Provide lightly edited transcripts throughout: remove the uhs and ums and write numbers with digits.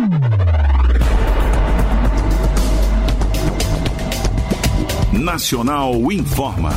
Nacional informa.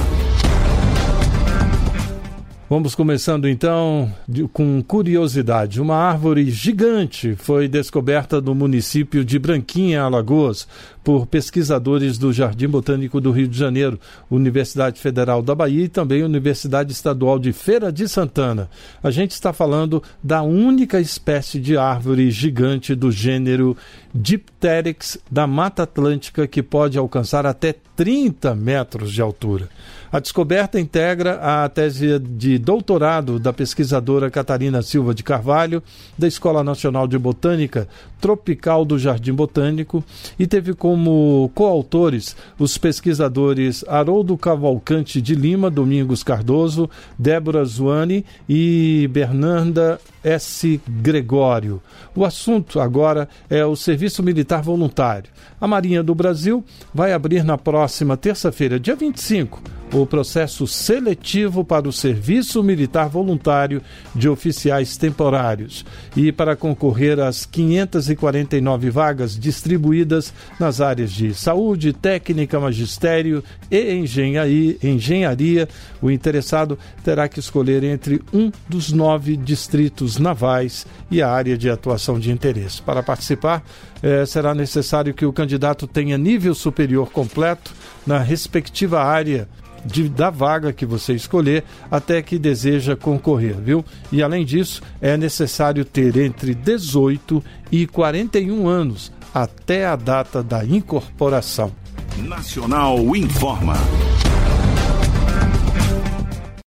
Vamos começando então com curiosidade. Uma árvore gigante foi descoberta no município de Branquinha, Alagoas, por pesquisadores do Jardim Botânico do Rio de Janeiro, Universidade Federal da Bahia e também Universidade Estadual de Feira de Santana. A gente está falando da única espécie de árvore gigante do gênero Dipteryx da Mata Atlântica que pode alcançar até 30 metros de altura. A descoberta integra a tese de doutorado da pesquisadora Catarina Silva de Carvalho, da Escola Nacional de Botânica Tropical do Jardim Botânico, e teve como coautores os pesquisadores Haroldo Cavalcante de Lima, Domingos Cardoso, Débora Zuani e Bernarda S. Gregório. O assunto agora é o Serviço Militar Voluntário. A Marinha do Brasil vai abrir na próxima terça-feira, dia 25, o processo seletivo para o Serviço Militar Voluntário de oficiais temporários. E para concorrer às 549 vagas distribuídas nas áreas de saúde, técnica, magistério e engenharia, o interessado terá que escolher entre um dos 9 distritos navais e a área de atuação de interesse. Para participar, será necessário que o candidato tenha nível superior completo na respectiva área da vaga que você escolher, até que deseja concorrer, viu? E além disso, é necessário ter entre 18 e 41 anos até a data da incorporação. Nacional informa.